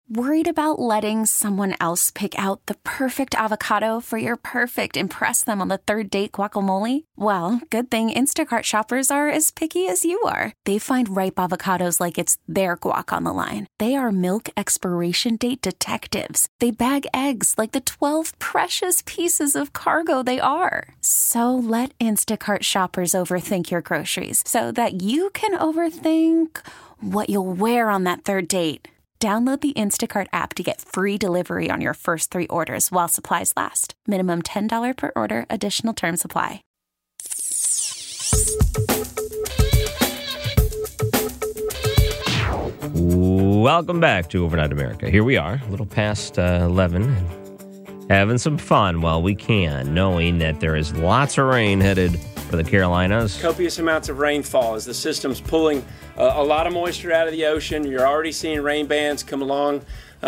Worried about letting someone else pick out the perfect avocado for your perfect impress them on the third date guacamole? Well, good thing Instacart shoppers are as picky as you are. They find ripe avocados like it's their guac on the line. They are milk expiration date detectives. They bag eggs like the 12 precious pieces of cargo they are. So let Instacart shoppers overthink your groceries so that you can overthink what you'll wear on that third date. Download the Instacart app to get free delivery on your first 3 orders while supplies last. Minimum $10 per order. Additional terms apply. Welcome back to Overnight America. Here we are, a little past 11, and having some fun while we can, knowing that there is lots of rain headed for the Carolinas. Copious amounts of rainfall as the system's pulling a lot of moisture out of the ocean. You're already seeing rain bands come along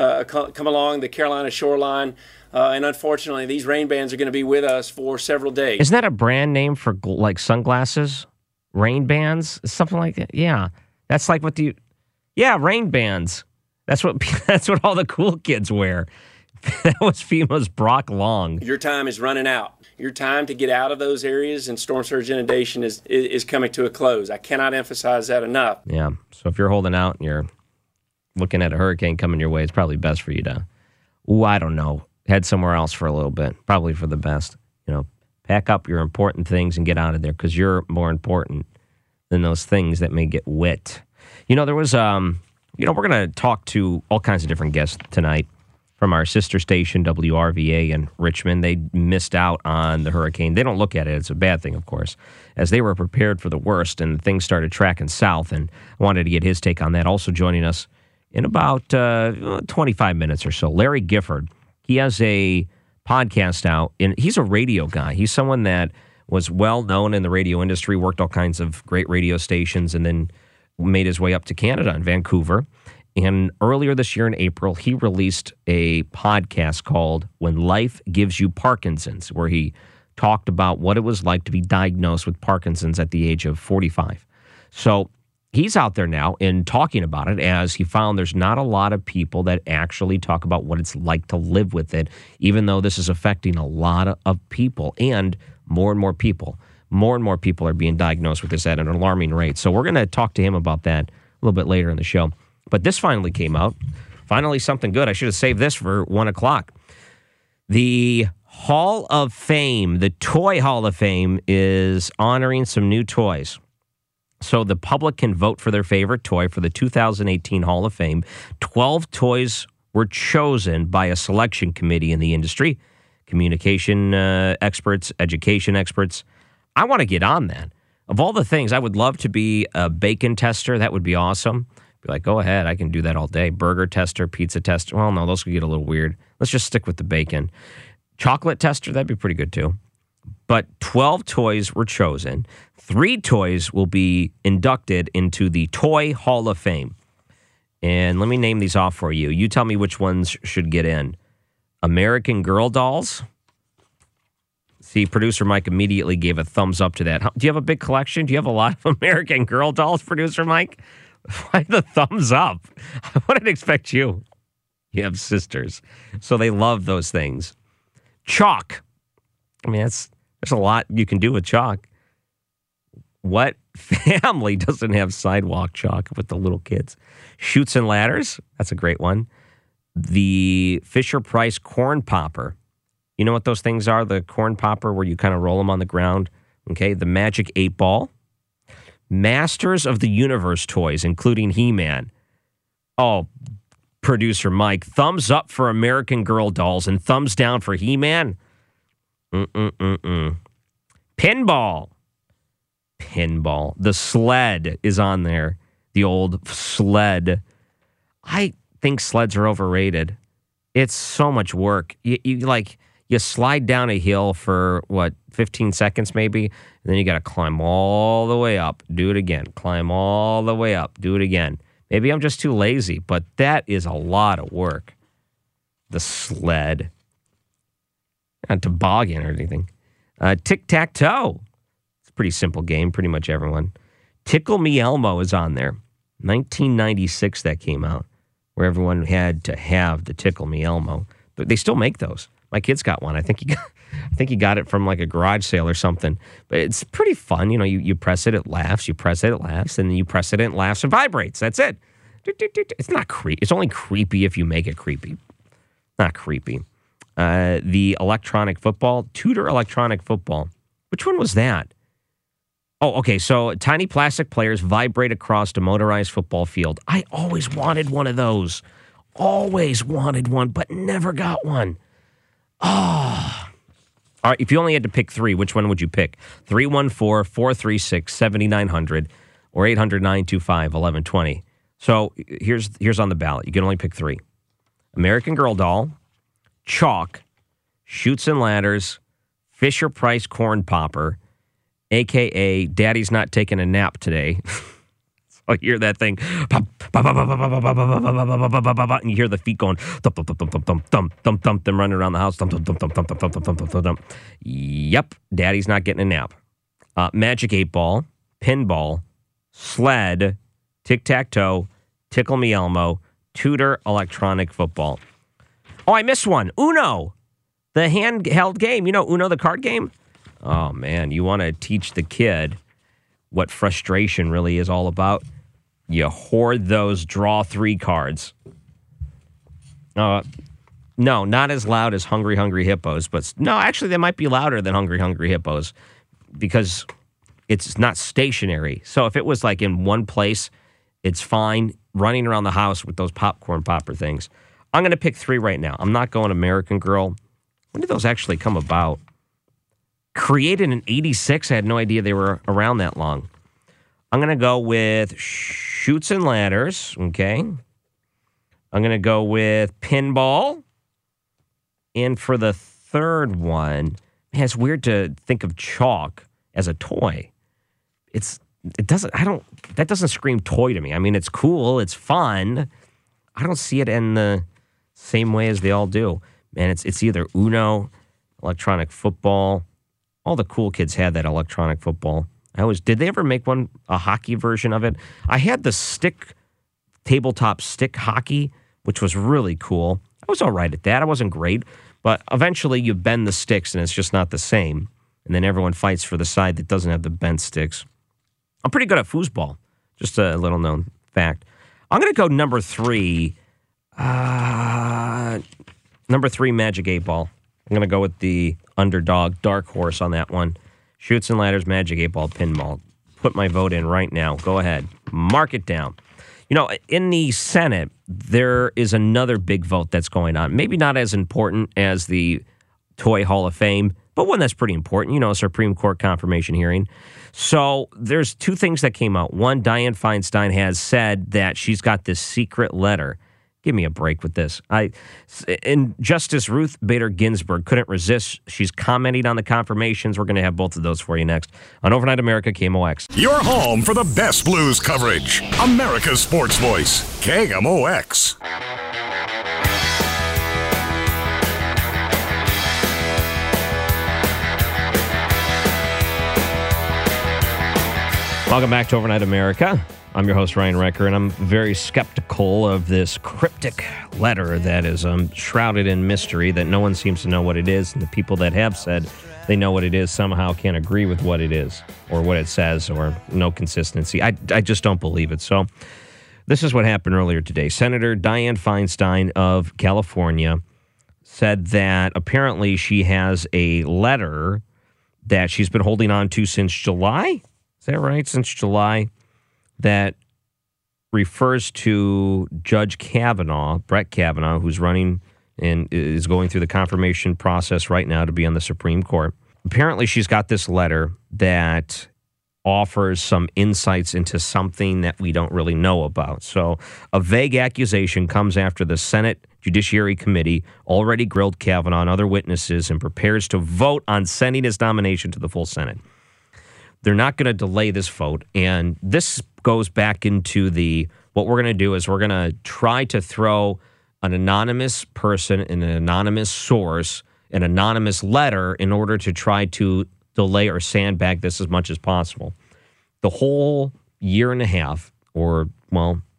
the Carolina shoreline. And unfortunately, these rain bands are going to be with us for several days. Isn't that a brand name for like sunglasses? Rain bands? Something like that? Yeah. That's like what rain bands. That's what all the cool kids wear. That was FEMA's Brock Long. Your time is running out. Your time to get out of those areas and storm surge inundation is coming to a close. I cannot emphasize that enough. Yeah. So if you're holding out and you're looking at a hurricane coming your way, it's probably best for you to, I don't know, head somewhere else for a little bit. Probably for the best. Pack up your important things and get out of there because you're more important than those things that may get wet. There was, we're going to talk to all kinds of different guests tonight from our sister station, WRVA in Richmond. They missed out on the hurricane. They don't look at it. It's a bad thing, of course, as they were prepared for the worst and things started tracking south. And I wanted to get his take on that. Also joining us in about 25 minutes or so, Larry Gifford. He has a podcast out, and he's a radio guy. He's someone that was well known in the radio industry, worked all kinds of great radio stations, and then made his way up to Canada in Vancouver. And earlier this year in April, he released a podcast called When Life Gives You Parkinson's, where he talked about what it was like to be diagnosed with Parkinson's at the age of 45. So he's out there now and talking about it, as he found there's not a lot of people that actually talk about what it's like to live with it, even though this is affecting a lot of people and more people. More and more people are being diagnosed with this at an alarming rate. So we're going to talk to him about that a little bit later in the show. But this finally came out. Finally something good. I should have saved this for 1 o'clock. The Hall of Fame, the Toy Hall of Fame, is honoring some new toys. So the public can vote for their favorite toy for the 2018 Hall of Fame. 12 toys were chosen by a selection committee in the industry. Communication experts, education experts. I want to get on that. Of all the things, I would love to be a bacon tester. That would be awesome. Be like, go ahead, I can do that all day. Burger tester, pizza tester. Well, no, those could get a little weird. Let's just stick with the bacon. Chocolate tester, that'd be pretty good too. But 12 toys were chosen. 3 toys will be inducted into the Toy Hall of Fame. And let me name these off for you. You tell me which ones should get in. American Girl dolls. See, producer Mike immediately gave a thumbs up to that. Do you have a big collection? Do you have a lot of American Girl dolls, producer Mike? Why the thumbs up? I wouldn't expect you. You have sisters, so they love those things. Chalk. I mean, there's a lot you can do with chalk. What family doesn't have sidewalk chalk with the little kids? Chutes and ladders. That's a great one. The Fisher-Price corn popper. You know what those things are? The corn popper where you kind of roll them on the ground. Okay. The Magic 8 Ball. Masters of the Universe toys, including He-Man. Oh, producer Mike, thumbs up for American Girl dolls and thumbs down for He-Man. Pinball. The sled is on there. The old sled. I think sleds are overrated. It's so much work. You slide down a hill for, 15 seconds maybe, and then you got to climb all the way up, do it again, climb all the way up, do it again. Maybe I'm just too lazy, but that is a lot of work. The sled. Not toboggan or anything. Tic-tac-toe. It's a pretty simple game, pretty much everyone. Tickle Me Elmo is on there. 1996 that came out, where everyone had to have the Tickle Me Elmo. But they still make those. My kid's got one. I think he got it from like a garage sale or something. But it's pretty fun. You press it, it laughs. You press it, it laughs. And then you press it, it laughs and vibrates. That's it. It's not creepy. It's only creepy if you make it creepy. Not creepy. The electronic football, Tudor electronic football. Which one was that? Oh, okay. So tiny plastic players vibrate across a motorized football field. I always wanted one of those. Always wanted one, but never got one. Oh. All right. If you only had to pick three, which one would you pick? 314-436-7900 or 800-925-1120. So here's on the ballot. You can only pick three. American Girl doll, chalk, Chutes and Ladders, Fisher-Price corn popper, a.k.a. Daddy's not taking a nap today. So I hear that thing, and you hear the feet going, thump, thump, thump, thump, thump, thump, thump, thump, them running around the house, thump, thump, thump, thump, thump, thump, thump, thump, thump, thump. Yep, Daddy's not getting a nap. Magic 8 Ball, pinball, sled, tic-tac-toe, Tickle Me Elmo, Tudor electronic football. Oh, I missed one. Uno, the handheld game. You know Uno, the card game? Oh, man, you want to teach the kid what frustration really is all about? You hoard those draw 3 cards. No, not as loud as Hungry Hungry Hippos, but no, actually, they might be louder than Hungry Hungry Hippos because it's not stationary. So if it was like in one place, it's fine running around the house with those popcorn popper things. I'm going to pick 3 right now. I'm not going American Girl. When did those actually come about? Created in 86. I had no idea they were around that long. I'm going to go with Chutes and Ladders. Okay. I'm going to go with pinball. And for the third one, man, it's weird to think of chalk as a toy. That doesn't scream toy to me. I mean, it's cool. It's fun. I don't see it in the same way as they all do. Man, it's either Uno, electronic football. All the cool kids had that electronic football. Did they ever make a hockey version of it? I had the tabletop stick hockey, which was really cool. I was all right at that. I wasn't great, but eventually you bend the sticks and it's just not the same. And then everyone fights for the side that doesn't have the bent sticks. I'm pretty good at foosball. Just a little known fact. I'm going to go number 3. Number 3, Magic 8 Ball. I'm going to go with the underdog, dark horse on that one. Chutes and Ladders, Magic 8 Ball, pinball. Put my vote in right now. Go ahead. Mark it down. In the Senate, there is another big vote that's going on. Maybe not as important as the Toy Hall of Fame, but one that's pretty important. Supreme Court confirmation hearing. So there's 2 things that came out. One, Dianne Feinstein has said that she's got this secret letter. Give me a break with this. And Justice Ruth Bader Ginsburg couldn't resist. She's commenting on the confirmations. We're going to have both of those for you next on Overnight America, KMOX. Your home for the best blues coverage. America's sports voice, KMOX. Welcome back to Overnight America. I'm your host, Ryan Recker, and I'm very skeptical of this cryptic letter that is shrouded in mystery that no one seems to know what it is, and the people that have said they know what it is somehow can't agree with what it is or what it says or no consistency. I just don't believe it. So this is what happened earlier today. Senator Dianne Feinstein of California said that apparently she has a letter that she's been holding on to since July. Is that right? Since July. That refers to Judge Kavanaugh, Brett Kavanaugh, who's running and is going through the confirmation process right now to be on the Supreme Court. Apparently, she's got this letter that offers some insights into something that we don't really know about. So a vague accusation comes after the Senate Judiciary Committee already grilled Kavanaugh and other witnesses and prepares to vote on sending his nomination to the full Senate. They're not going to delay this vote, and this goes back into what we're going to do is we're going to try to throw an anonymous person, an anonymous source, an anonymous letter in order to try to delay or sandbag this as much as possible. The whole year and a half, or,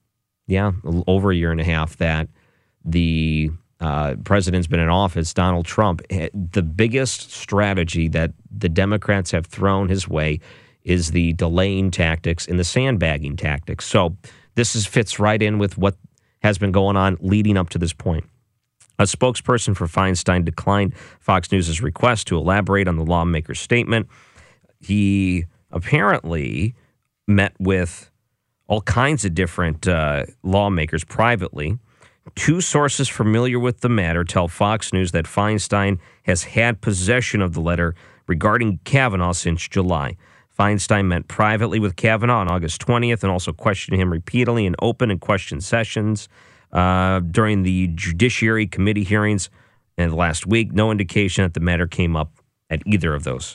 over a year and a half that the president's been in office, Donald Trump, the biggest strategy that the Democrats have thrown his way is the delaying tactics and the sandbagging tactics. So this fits right in with what has been going on leading up to this point. A spokesperson for Feinstein declined Fox News' request to elaborate on the lawmaker's statement. He apparently met with all kinds of different lawmakers privately. Two sources familiar with the matter tell Fox News that Feinstein has had possession of the letter regarding Kavanaugh since July. Feinstein met privately with Kavanaugh on August 20th and also questioned him repeatedly in open and question sessions during the Judiciary Committee hearings last week. No indication that the matter came up at either of those.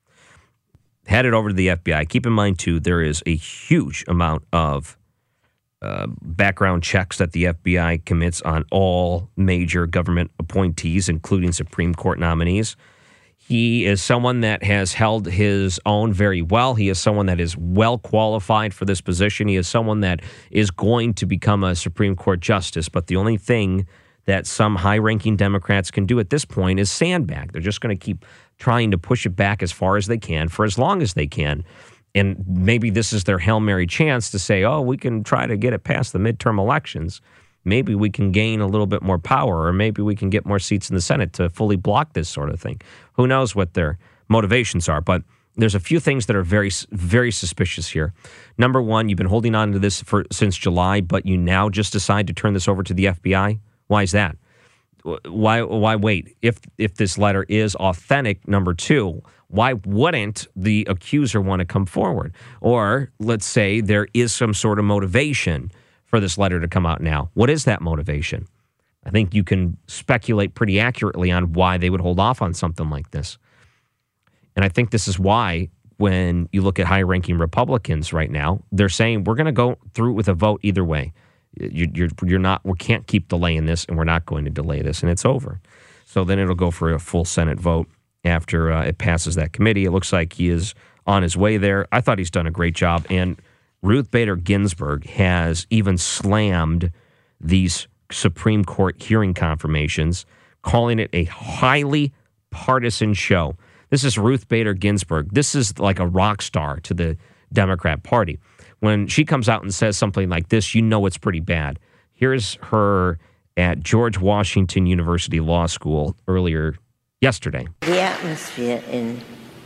Headed over to the FBI. Keep in mind, too, there is a huge amount of background checks that the FBI commits on all major government appointees, including Supreme Court nominees. He is someone that has held his own very well. He is someone that is well qualified for this position. He is someone that is going to become a Supreme Court justice. But the only thing that some high-ranking Democrats can do at this point is sandbag. They're just going to keep trying to push it back as far as they can for as long as they can. And maybe this is their Hail Mary chance to say, oh, we can try to get it past the midterm elections. Maybe we can gain a little bit more power, or maybe we can get more seats in the Senate to fully block this sort of thing. Who knows what their motivations are, but there's a few things that are very, very suspicious here. Number one, you've been holding on to this since July, but you now just decide to turn this over to the FBI. Why is that? Why wait? If this letter is authentic, number two, why wouldn't the accuser want to come forward? Or let's say there is some sort of motivation for this letter to come out now. What is that motivation? I think you can speculate pretty accurately on why they would hold off on something like this. And I think this is why when you look at high-ranking Republicans right now, they're saying we're going to go through with a vote either way. You're not. We can't keep delaying this, and we're not going to delay this, and it's over. So then it'll go for a full Senate vote after it passes that committee. It looks like he is on his way there. I thought he's done a great job, and Ruth Bader Ginsburg has even slammed these Supreme Court hearing confirmations, calling it a highly partisan show. This is Ruth Bader Ginsburg. This is like a rock star to the Democrat Party. When she comes out and says something like this, you know it's pretty bad. Here's her at George Washington University Law School earlier yesterday. The atmosphere in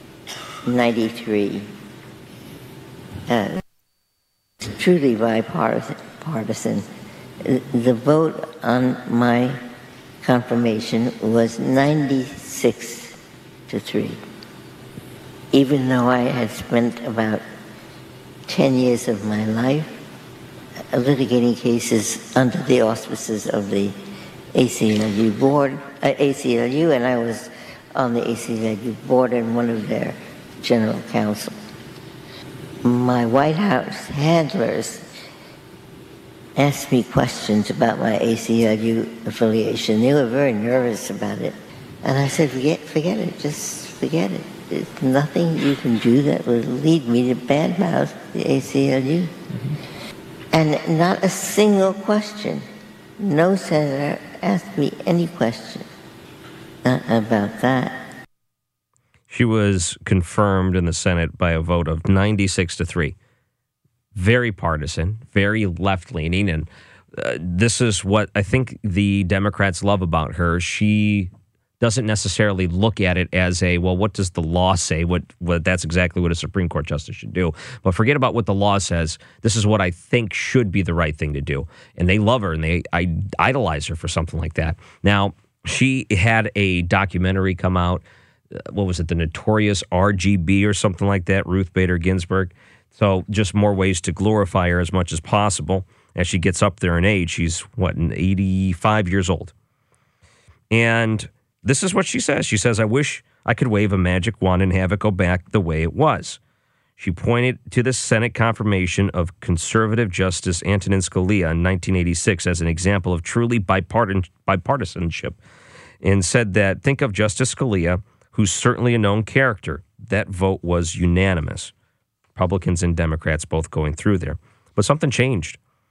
93, truly bipartisan. The vote on my confirmation was 96-3. Even though I had spent about 10 years of my life litigating cases under the auspices of the ACLU board, ACLU, and I was on the ACLU board and one of their general counsel. My White House handlers asked me questions about my ACLU affiliation. They were very nervous about it. And I said, forget it, just forget it. There's nothing you can do that would lead me to badmouth the ACLU. Mm-hmm. And not a single question. No senator asked me any question about that. She was confirmed in the Senate by a vote of 96-3. Very partisan, very left-leaning, and this is what I think the Democrats love about her. She doesn't necessarily look at it as a, well, what does the law say? What that's exactly what a Supreme Court justice should do. But forget about what the law says. This is what I think should be the right thing to do. And they love her, and they idolize her for something like that. Now, she had a documentary come out. What was it? The Notorious RGB or something like that, Ruth Bader Ginsburg. So just more ways to glorify her as much as possible. As she gets up there in age, she's, 85 years old. And this is what she says. She says, I wish I could wave a magic wand and have it go back the way it was. She pointed to the Senate confirmation of conservative Justice Antonin Scalia in 1986 as an example of truly bipartisanship and said that, think of Justice Scalia, who's certainly a known character. That vote was unanimous. Republicans and Democrats both going through there. But something changed.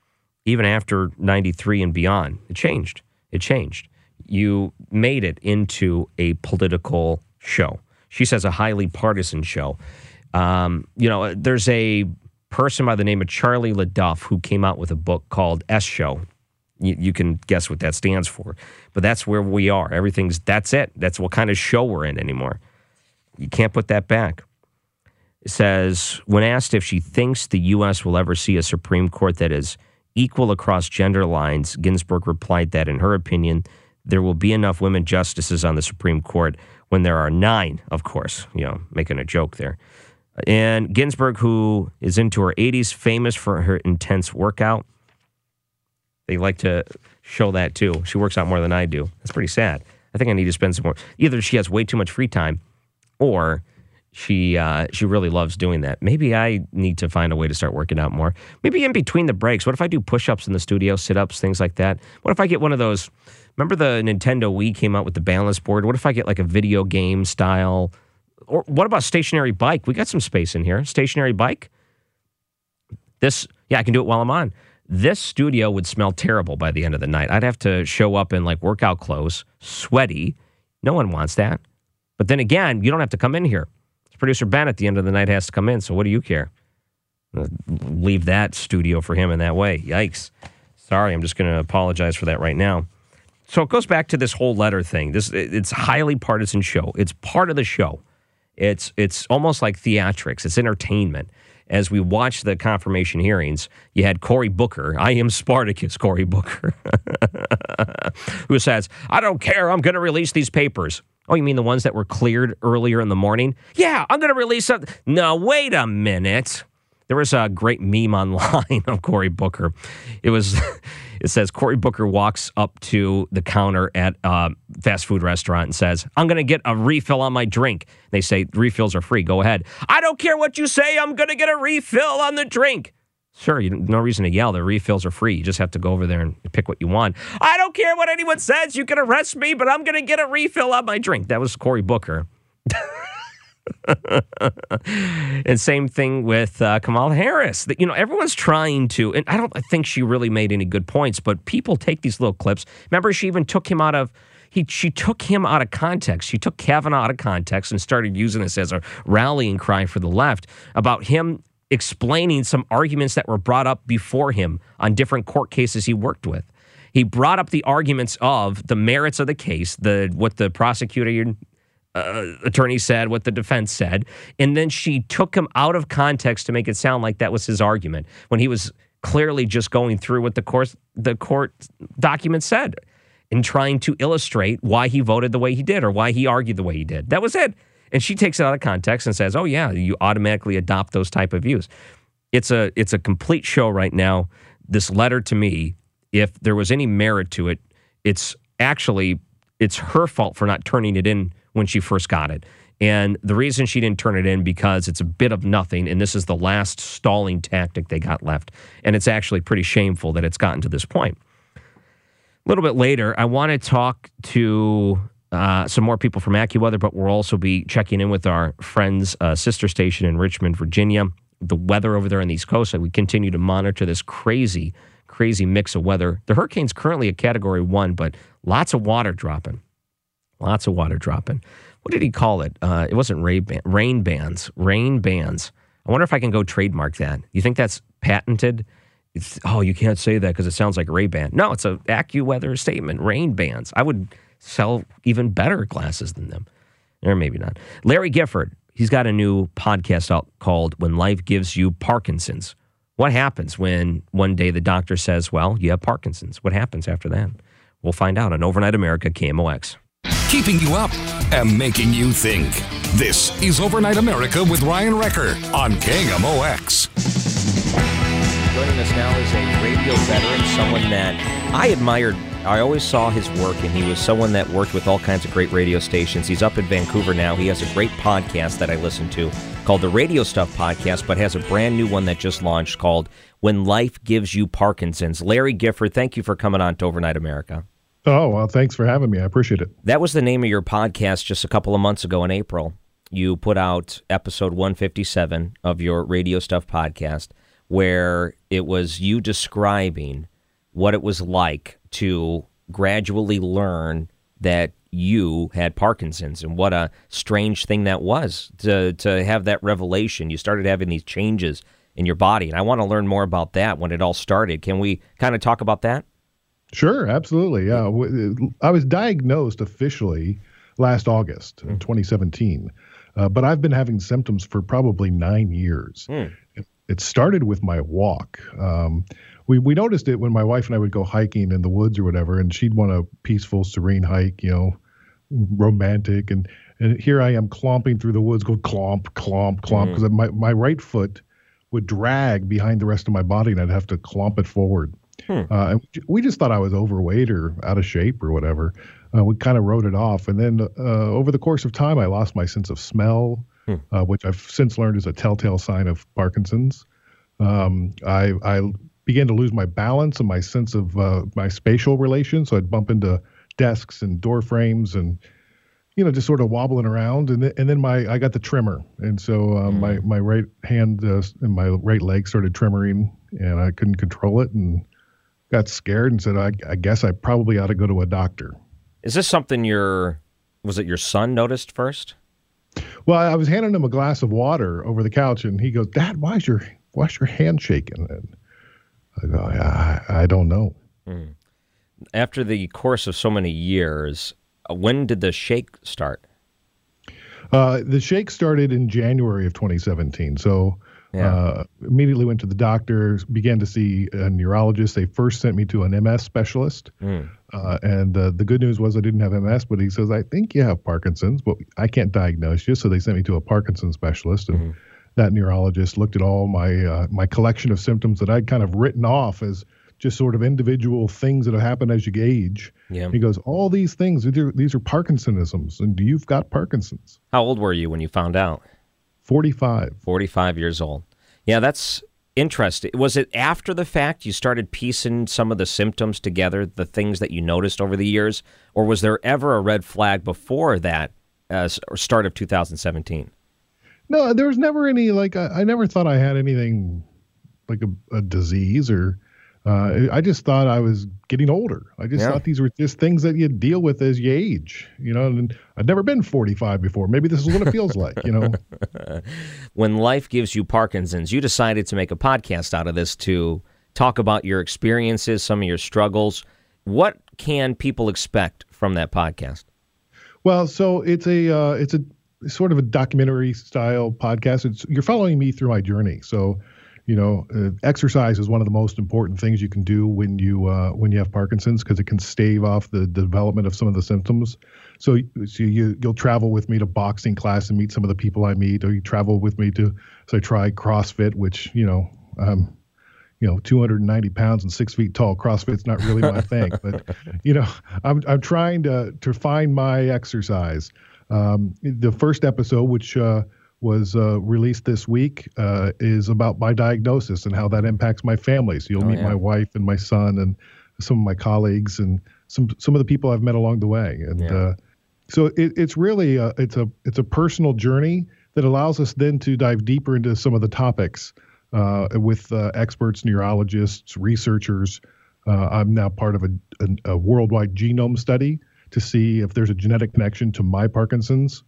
even after 93 and beyond. It changed. It changed. You made it into a political show. She says a highly partisan show. There's a person by the name of Charlie LaDuff who came out with a book called S Show. You can guess what that stands for. But that's where we are. That's it. That's what kind of show we're in anymore. You can't put that back. It says, when asked if she thinks the U.S. will ever see a Supreme Court that is equal across gender lines, Ginsburg replied that, in her opinion, there will be enough women justices on the Supreme Court when there are 9, of course, making a joke there. And Ginsburg, who is into her 80s, famous for her intense workout. They like to show that, too. She works out more than I do. That's pretty sad. I think I need to spend some more. Either she has way too much free time, or she really loves doing that. Maybe I need to find a way to start working out more. Maybe in between the breaks. What if I do push-ups in the studio, sit-ups, things like that? What if I get one of those? Remember the Nintendo Wii came out with the balance board? What if I get like a video game style? Or what about stationary bike? We got some space in here. Stationary bike? I can do it while I'm on. This studio would smell terrible by the end of the night. I'd have to show up in like workout clothes, sweaty. No one wants that. But then again, you don't have to come in here. Producer Ben at the end of the night has to come in, so what do you care? Leave that studio for him in that way. Yikes. Sorry, I'm just going to apologize for that right now. So it goes back to this whole letter thing. It's a highly partisan show. It's part of the show. It's almost like theatrics. It's entertainment. As we watch the confirmation hearings, you had Cory Booker. I am Spartacus, Cory Booker, who says, I don't care. I'm going to release these papers. Oh, you mean the ones that were cleared earlier in the morning? Yeah, I'm going to release something. No, wait a minute. There was a great meme online of Cory Booker. It says Cory Booker walks up to the counter at a fast food restaurant and says, I'm going to get a refill on my drink. They say refills are free. Go ahead. I don't care what you say. I'm going to get a refill on the drink. Sure, no reason to yell. The refills are free. You just have to go over there and pick what you want. I don't care what anyone says. You can arrest me, but I'm going to get a refill on my drink. That was Cory Booker. And same thing with Kamala Harris. Everyone's trying to, and I don't think she really made any good points, but people take these little clips. Remember, she even took him out of, she took him out of context. She took Kavanaugh out of context and started using this as a rallying cry for the left about him explaining some arguments that were brought up before him on different court cases he worked with. He brought up the arguments of the merits of the case, what the prosecutor attorney said, what the defense said, and then she took him out of context to make it sound like that was his argument when he was clearly just going through what the court document said and trying to illustrate why he voted the way he did or why he argued the way he did. That was it. And she takes it out of context and says, oh, yeah, you automatically adopt those type of views. It's a complete show right now. This letter to me, if there was any merit to it, it's her fault for not turning it in when she first got it. And the reason she didn't turn it in because it's a bit of nothing, and this is the last stalling tactic they got left. And it's actually pretty shameful that it's gotten to this point. A little bit later, I want to talk to some more people from AccuWeather, but we'll also be checking in with our friends' sister station in Richmond, Virginia. The weather over there on the East Coast, we continue to monitor this crazy mix of weather. The hurricane's currently a Category 1, but lots of water dropping. Lots of water dropping. What did he call it? It wasn't rain bands. Rain bands. I wonder if I can go trademark that. You think that's patented? You can't say that because it sounds like Ray-Ban. No, it's an AccuWeather statement. Rain bands. I would sell even better glasses than them. Or maybe not. Larry Gifford, he's got a new podcast out called When Life Gives You Parkinson's. What happens when one day the doctor says, well, you have Parkinson's? What happens after that? We'll find out on Overnight America, KMOX. Keeping you up and making you think. This is Overnight America with Ryan Wrecker on KMOX. Joining us now is a radio veteran, someone that I admired. I always saw his work, and he was someone that worked with all kinds of great radio stations. He's up in Vancouver now. He has a great podcast that I listen to called the Radio Stuff Podcast, but has a brand new one that just launched called When Life Gives You Parkinson's. Larry Gifford, thank you for coming on to Overnight America. Oh, well, thanks for having me. I appreciate it. That was the name of your podcast just a couple of months ago in April. You put out episode 157 of your Radio Stuff Podcast, where it was you describing what it was like to gradually learn that you had Parkinson's, and what a strange thing that was to have that revelation. You started having these changes in your body, and I want to learn more about that, when it all started. Can we kind of talk about that? Sure, absolutely. Yeah, I was diagnosed officially last August in 2017, but I've been having symptoms for probably 9 years. It started with my walk. We noticed it when my wife and I would go hiking in the woods or whatever, and she'd want a peaceful, serene hike, romantic, and here I am clomping through the woods, go clomp, clomp, clomp, because my right foot would drag behind the rest of my body, and I'd have to clomp it forward. And we just thought I was overweight or out of shape or whatever. We kind of wrote it off. And then over the course of time, I lost my sense of smell, which I've since learned is a telltale sign of Parkinson's. I began to lose my balance and my sense of my spatial relations. So I'd bump into desks and door frames and, just sort of wobbling around. And then I got the tremor. And so my right hand and my right leg started tremoring, and I couldn't control it, and got scared and said, I guess I probably ought to go to a doctor. Is this something was it your son noticed first? Well, I was handing him a glass of water over the couch, and he goes, "Dad, why's your hand shaking?" And I go, I don't know. After the course of so many years, when did the shake start? The shake started in January of 2017. So immediately went to the doctor, began to see a neurologist. They first sent me to an MS specialist. And the good news was I didn't have MS, but he says, "I think you have Parkinson's, but I can't diagnose you." So they sent me to a Parkinson's specialist. And that neurologist looked at all my collection of symptoms that I'd kind of written off as just sort of individual things that have happened as you age. Yeah. He goes, "All these things, these are Parkinsonisms, and you've got Parkinson's." How old were you when you found out? 45. 45 years old. Yeah, that's interesting. Was it after the fact you started piecing some of the symptoms together, the things that you noticed over the years, or was there ever a red flag before that, or start of 2017? No, there was never any, I never thought I had anything like a disease or... I just thought I was getting older. I just thought these were just things that you deal with as you age, and I'd never been 45 before. Maybe this is what it feels like, When life gives you Parkinson's, you decided to make a podcast out of this to talk about your experiences, some of your struggles. What can people expect from that podcast? Well, so it's a sort of a documentary style podcast. You're following me through my journey. So, exercise is one of the most important things you can do when you have Parkinson's, because it can stave off the development of some of the symptoms. So you'll travel with me to boxing class and meet some of the people I meet, or you travel with me so I try CrossFit, which, 290 pounds and 6 feet tall. CrossFit's not really my thing, but, I'm trying to find my exercise. The first episode, which, was released this week, is about my diagnosis and how that impacts my family. So you'll meet my wife and my son and some of my colleagues and some of the people I've met along the way. And so it's really it's a personal journey that allows us then to dive deeper into some of the topics with experts, neurologists, researchers. I'm now part of a worldwide genome study to see if there's a genetic connection to my Parkinson's.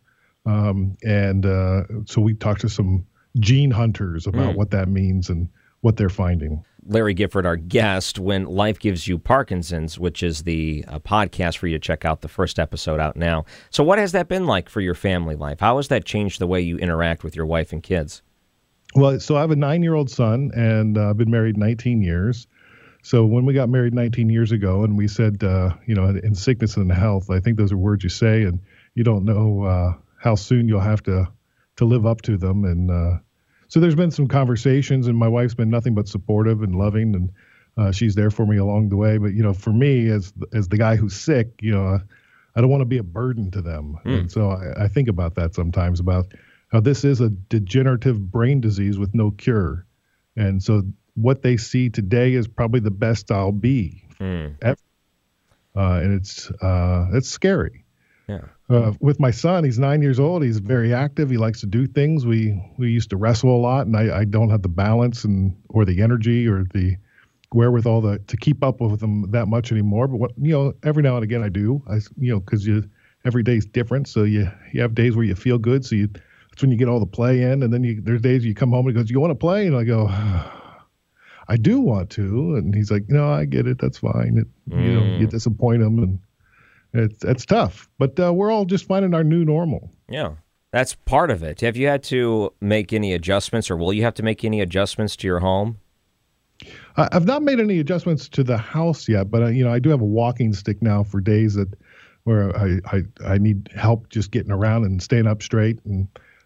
So we talked to some gene hunters about what that means and what they're finding. Larry Gifford, our guest, When Life Gives You Parkinson's, which is the podcast for you to check out, the first episode out now. So what has that been like for your family life? How has that changed the way you interact with your wife and kids? Well, so I have a 9-year-old son, and I've been married 19 years. So when we got married 19 years ago, and we said, in sickness and health, I think those are words you say, and you don't know how soon you'll have to live up to them. And so there's been some conversations, and my wife's been nothing but supportive and loving, and she's there for me along the way. But, for me, as the guy who's sick, I don't want to be a burden to them. And so I think about that sometimes, about how this is a degenerative brain disease with no cure. And so what they see today is probably the best I'll be ever. And it's scary. Yeah. With my son, he's 9 years old. He's very active. He likes to do things. We used to wrestle a lot, and I don't have the balance or the energy or the wherewithal to keep up with them that much anymore. But every now and again I do. Because every day's different. So you have days where you feel good. So that's when you get all the play in, and then there's days you come home and he goes, "You want to play?" And I go, "I do want to." And he's like, "No, I get it. That's fine." You disappoint him, and it's tough. But we're all just finding our new normal. Yeah. That's part of it. Have you had to make any adjustments, or will you have to make any adjustments to your home? I've not made any adjustments to the house yet, but I do have a walking stick now for days where I need help just getting around and staying up straight. And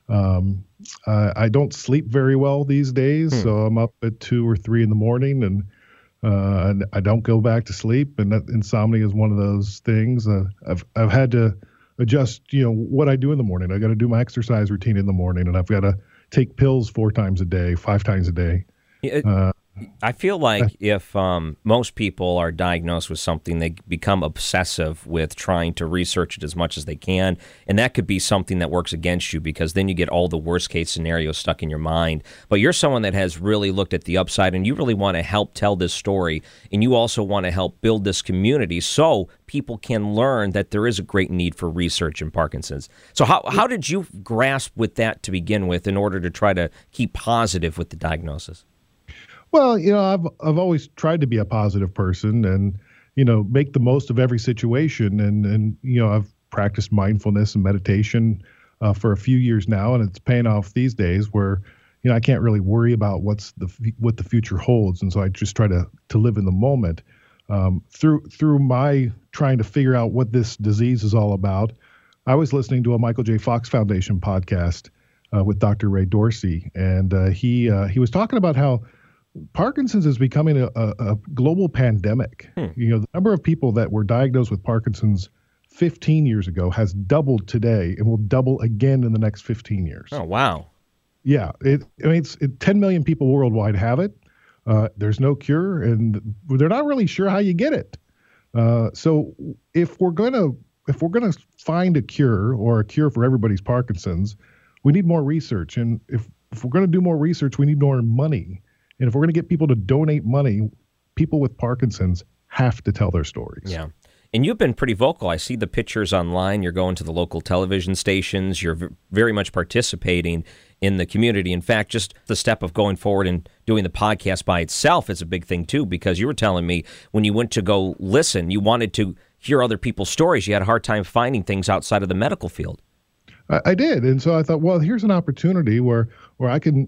I don't sleep very well these days, so I'm up at 2 or 3 in the morning, and I don't go back to sleep. And that insomnia is one of those things. I've had to adjust, what I do in the morning. I got to do my exercise routine in the morning, and I've got to take pills 4 times a day, 5 times a day. I feel like if most people are diagnosed with something, they become obsessive with trying to research it as much as they can, and that could be something that works against you, because then you get all the worst-case scenarios stuck in your mind. But you're someone that has really looked at the upside, and you really want to help tell this story, and you also want to help build this community so people can learn that there is a great need for research in Parkinson's. So how did you grasp with that to begin with in order to try to keep positive with the diagnosis? Well, I've always tried to be a positive person and, make the most of every situation. And I've practiced mindfulness and meditation for a few years now, and it's paying off these days where, I can't really worry about what the future holds. And so I just try to live in the moment. Through my trying to figure out what this disease is all about, I was listening to a Michael J. Fox Foundation podcast with Dr. Ray Dorsey, and he was talking about how Parkinson's is becoming a global pandemic. The number of people that were diagnosed with Parkinson's 15 years ago has doubled today and will double again in the next 15 years. Oh, wow. Yeah. It's 10 million people worldwide have it. There's no cure, and they're not really sure how you get it. So if we're gonna find a cure or a cure for everybody's Parkinson's, we need more research. And if we're going to do more research, we need more money. And if we're going to get people to donate money, people with Parkinson's have to tell their stories. Yeah. And you've been pretty vocal. I see the pictures online. You're going to the local television stations. You're very much participating in the community. In fact, just the step of going forward and doing the podcast by itself is a big thing, too, because you were telling me when you went to go listen, you wanted to hear other people's stories. You had a hard time finding things outside of the medical field. I did. And so I thought, well, here's an opportunity where I can,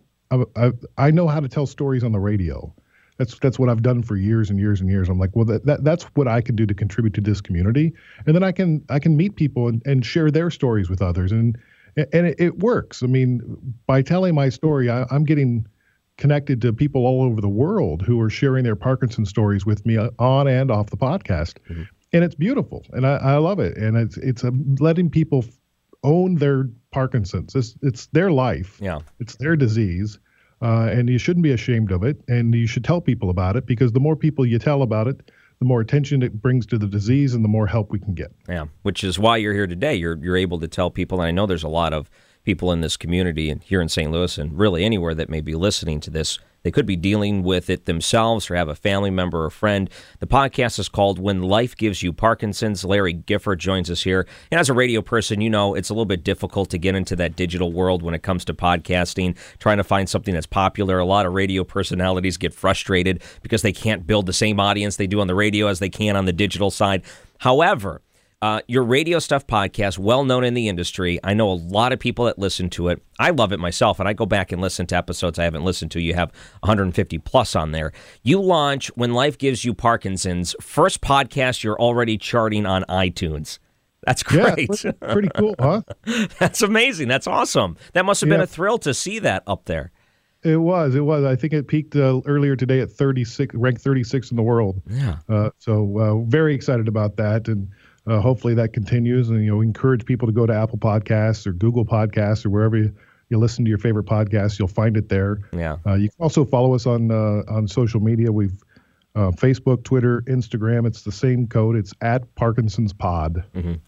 I know how to tell stories on the radio. That's what I've done for years and years and years. I'm like, well, that's what I can do to contribute to this community. And then I can meet people and share their stories with others. And it works. I mean, by telling my story, I'm getting connected to people all over the world who are sharing their Parkinson's stories with me on and off the podcast. Mm-hmm. And it's beautiful. And I love it. And it's letting people own their Parkinson's. It's their life. Yeah. It's their disease. And you shouldn't be ashamed of it. And you should tell people about it, because the more people you tell about it, the more attention it brings to the disease and the more help we can get. Yeah, which is why you're here today. You're able to tell people, and I know there's a lot of people in this community and here in St. Louis and really anywhere that may be listening to this. They could be dealing with it themselves or have a family member or friend. The podcast is called When Life Gives You Parkinson's. Larry Gifford joins us here. And as a radio person, it's a little bit difficult to get into that digital world when it comes to podcasting, trying to find something that's popular. A lot of radio personalities get frustrated because they can't build the same audience they do on the radio as they can on the digital side. However, your Radio Stuff podcast, well known in the industry. I know a lot of people that listen to it. I love it myself, and I go back and listen to episodes I haven't listened to. You have 150 plus on there. You launch When Life Gives You Parkinson's, first podcast you're already charting on iTunes. That's great. Yeah, pretty cool, huh? That's amazing. That's awesome. That must have been a thrill to see that up there. It was. I think it peaked earlier today at 36, ranked 36 in the world. Yeah. So very excited about that, and hopefully that continues. And we encourage people to go to Apple Podcasts or Google Podcasts or wherever you listen to your favorite podcasts. You'll find it there. Yeah. You can also follow us on social media. We've Facebook, Twitter, Instagram. It's the same code. It's at Parkinson's Pod. Mm-hmm.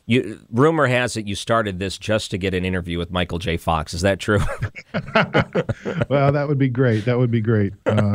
Rumor has it you started this just to get an interview with Michael J. Fox. Is that true? Well, that would be great. That would be great.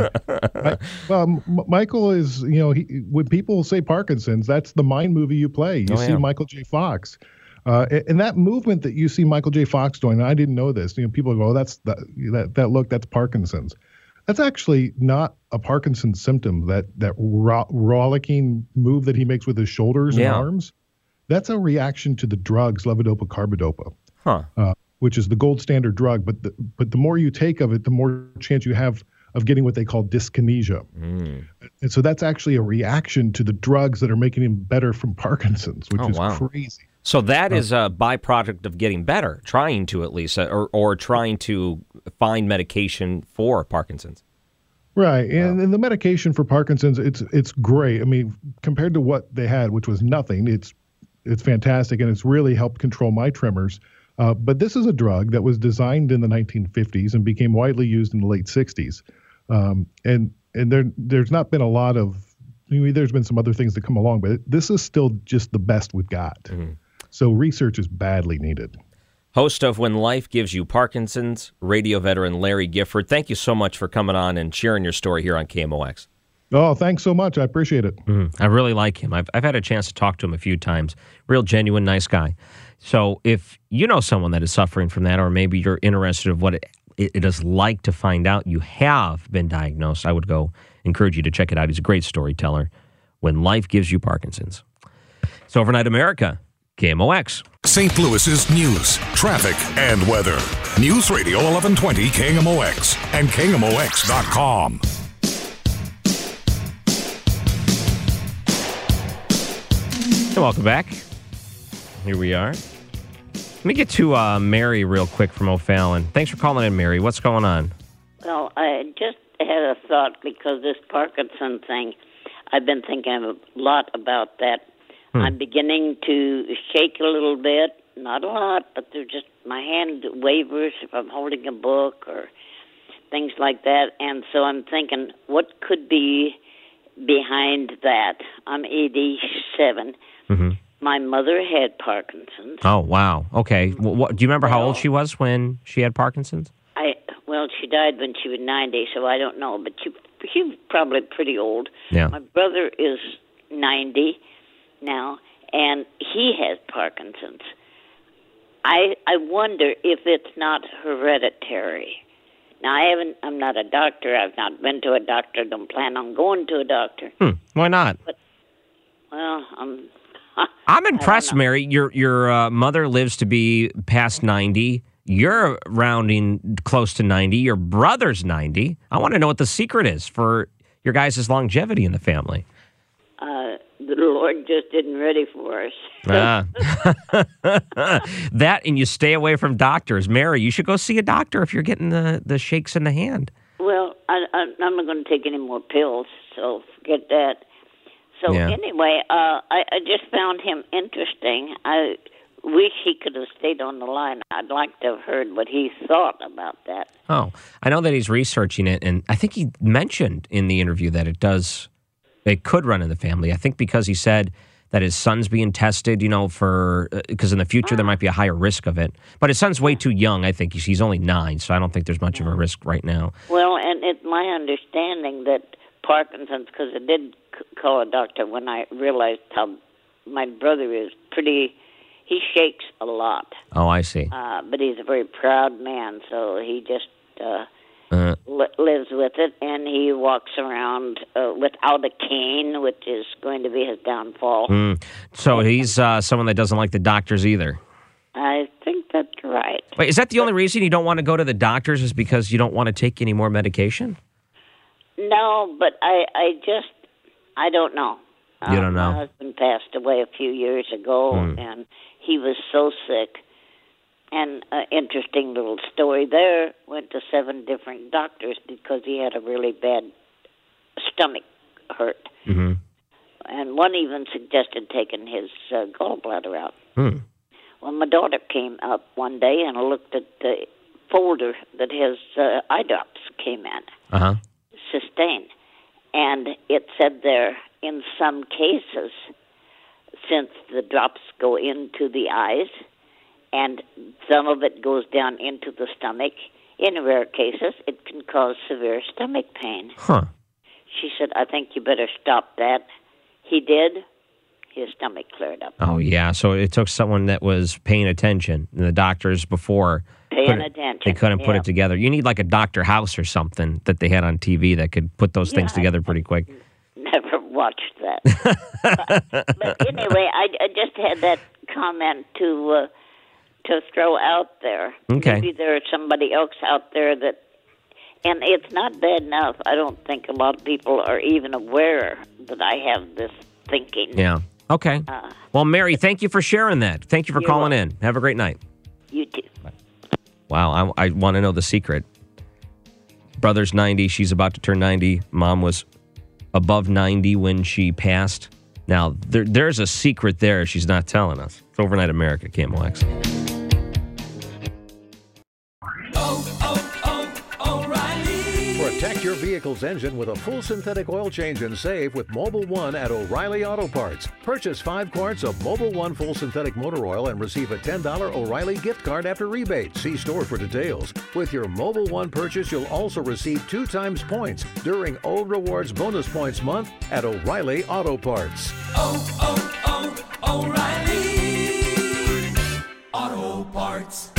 Michael is, when people say Parkinson's, that's the mind movie you play. You see Michael J. Fox. And that movement that you see Michael J. Fox doing, I didn't know this. People go, that's Parkinson's. That's actually not a Parkinson's symptom. That rollicking move that he makes with his shoulders and arms, that's a reaction to the drugs levodopa carbidopa, which is the gold standard drug. But the more you take of it, the more chance you have of getting what they call dyskinesia. And so that's actually a reaction to the drugs that are making him better from Parkinson's, which is crazy. So that is a byproduct of getting better, trying to at least, or trying to find medication for Parkinson's. Right, and the medication for Parkinson's, it's great. I mean, compared to what they had, which was nothing, it's fantastic, and it's really helped control my tremors. But this is a drug that was designed in the 1950s and became widely used in the late 60s. And there's not been a lot of, there's been some other things that come along, but this is still just the best we've got. Mm-hmm. So research is badly needed. Host of When Life Gives You Parkinson's, radio veteran Larry Gifford. Thank you so much for coming on and sharing your story here on KMOX. Oh, thanks so much. I appreciate it. I really like him. I've had a chance to talk to him a few times. Real genuine, nice guy. So if you know someone that is suffering from that, or maybe you're interested in what it is like to find out you have been diagnosed, I would encourage you to check it out. He's a great storyteller. When Life Gives You Parkinson's. It's Overnight America, KMOX. St. Louis's news, traffic, and weather. News Radio 1120 KMOX and KMOX.com. Hey, welcome back. Here we are. Let me get to Mary real quick from O'Fallon. Thanks for calling in, Mary. What's going on? Well, I just had a thought because this Parkinson thing, I've been thinking a lot about that. I'm beginning to shake a little bit, not a lot, but they're just, my hand wavers if I'm holding a book or things like that. And so I'm thinking, what could be behind that? I'm 87. Mm-hmm. My mother had Parkinson's. Oh, wow. Okay. Do you remember how old she was when she had Parkinson's? She died when she was 90, so I don't know, but she was probably pretty old. Yeah. My brother is 90 now, and he has Parkinson's. I wonder if it's not hereditary. Now, I'm not a doctor. I've not been to a doctor. Don't plan on going to a doctor. Why not? But, well, I'm impressed, Mary. Your mother lives to be past 90. You're rounding close to 90. Your brother's 90. I want to know what the secret is for your guys' longevity in the family. The Lord just isn't ready for us. That, and you stay away from doctors. Mary, you should go see a doctor if you're getting the shakes in the hand. Well, I'm not going to take any more pills, so forget that. So anyway, I just found him interesting. I wish he could have stayed on the line. I'd like to have heard what he thought about that. Oh, I know that he's researching it, and I think he mentioned in the interview that it could run in the family. I think because he said that his son's being tested, because in the future there might be a higher risk of it. But his son's way too young, I think. He's only 9, so I don't think there's much of a risk right now. Well, and it's my understanding that Parkinson's, because I did call a doctor when I realized how my brother is he shakes a lot. Oh, I see. But he's a very proud man, so he just lives with it, and he walks around without a cane, which is going to be his downfall. So he's someone that doesn't like the doctors either. I think that's right. Wait, is that the only reason you don't want to go to the doctors, is because you don't want to take any more medication? No, but I don't know. You don't know? My husband passed away a few years ago, and he was so sick. And an interesting little story there, went to 7 different doctors because he had a really bad stomach hurt. Mm-hmm. And one even suggested taking his gallbladder out. Well, my daughter came up one day and looked at the folder that his eye drops came in. Sustained. And it said there, in some cases, since the drops go into the eyes, and some of it goes down into the stomach, in rare cases, it can cause severe stomach pain. Huh. She said, I think you better stop that. He did. His stomach cleared up. Oh, yeah. So it took someone that was paying attention. And the doctors before... Paying attention. They couldn't put it together. You need like a Dr. House or something that they had on TV that could put those things together pretty quick. Never watched that. but anyway, I just had that comment to throw out there. Okay. Maybe there's somebody else out there that, and it's not bad enough. I don't think a lot of people are even aware that I have this thinking. Yeah. Okay. Well, Mary, thank you for sharing that. Thank you for calling in. Have a great night. You too. Bye. Wow, I want to know the secret. Brother's 90. She's about to turn 90. Mom was above 90 when she passed. Now, there's a secret there she's not telling us. It's Overnight America, KMOX. Protect your vehicle's engine with a full synthetic oil change and save with Mobil 1 at O'Reilly Auto Parts. Purchase 5 quarts of Mobil 1 full synthetic motor oil and receive a $10 O'Reilly gift card after rebate. See store for details. With your Mobil 1 purchase, you'll also receive 2 times points during O Rewards Bonus Points Month at O'Reilly Auto Parts. O'Reilly Auto Parts.